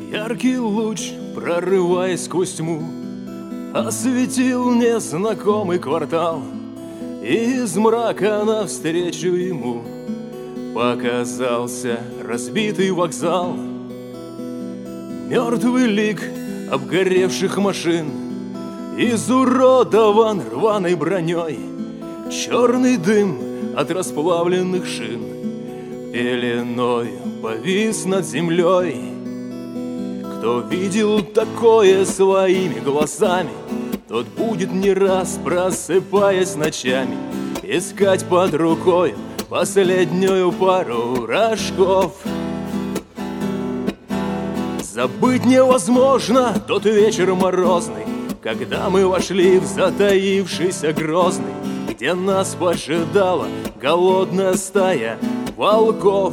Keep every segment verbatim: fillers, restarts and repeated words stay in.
Яркий луч, прорываясь сквозь тьму, осветил незнакомый квартал, и из мрака навстречу ему показался разбитый вокзал. Мертвый лик обгоревших машин изуродован рваной броней, черный дым от расплавленных шин пеленой повис над землей. Кто видел такое своими глазами, тот будет не раз, просыпаясь ночами, искать под рукой последнюю пару рожков. Забыть невозможно тот вечер морозный, когда мы вошли в затаившийся Грозный, где нас поджидала голодная стая волков.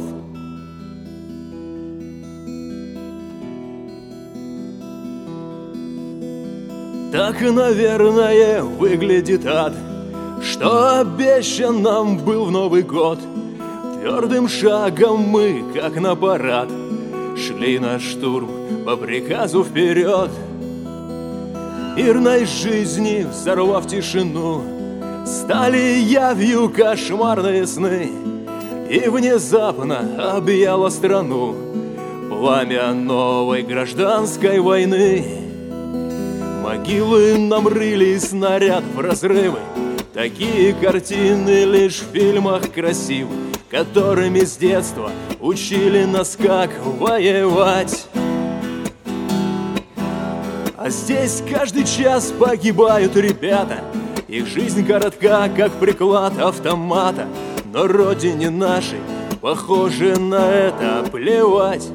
Так, наверное, выглядит ад, что обещан нам был в Новый год. Твердым шагом мы, как на парад, шли на штурм по приказу вперед. Мирной жизни, взорвав тишину, стали явью кошмарные сны, и внезапно объяло страну пламя новой гражданской войны. Могилы нам рыли снаряд в разрывы, такие картины лишь в фильмах красивы, которыми с детства учили нас, как воевать. А здесь каждый час погибают ребята, их жизнь коротка, как приклад автомата, но родине нашей, похоже, на это плевать.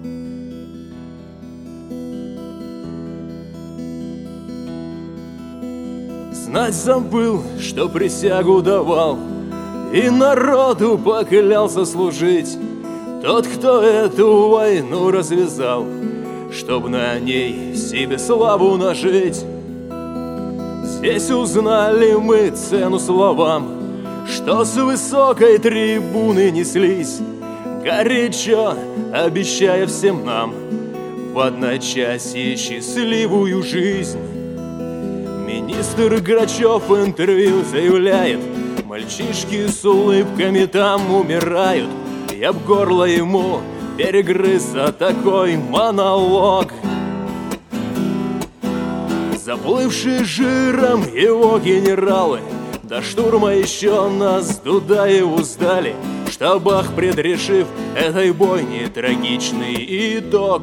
Знать забыл, что присягу давал, и народу поклялся служить тот, кто эту войну развязал, чтоб на ней себе славу нажить. Здесь узнали мы цену словам, что с высокой трибуны неслись, горячо обещая всем нам в одночасье счастливую жизнь. Министр Грачев в интервью заявляет: мальчишки с улыбками там умирают. Я б горло ему перегрыз за такой монолог. Заплывшие жиром его генералы до штурма еще нас Дудаеву сдали, в штабах предрешив этой бойни трагичный итог.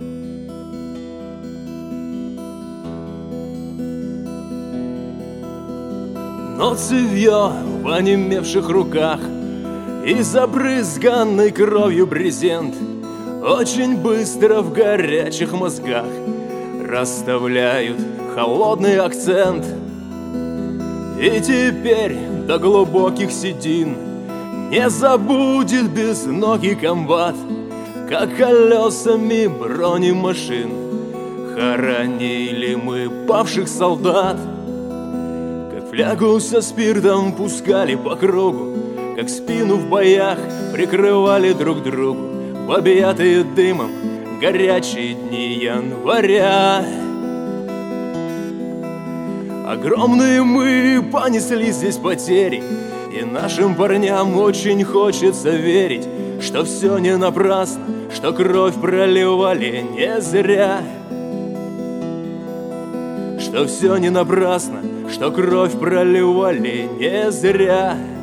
Но цевье в онемевших руках и забрызганный кровью брезент очень быстро в горячих мозгах расставляют холодный акцент. И теперь до глубоких седин не забудет безногий комбат, как колесами бронемашин хоронили мы павших солдат. Флягу со спиртом пускали по кругу, как спину в боях прикрывали друг другу в объятые дымом горячие дни января. Огромные мы понесли здесь потери, и нашим парням очень хочется верить, что все не напрасно, что кровь проливали не зря. Что все не напрасно, что кровь проливали не зря.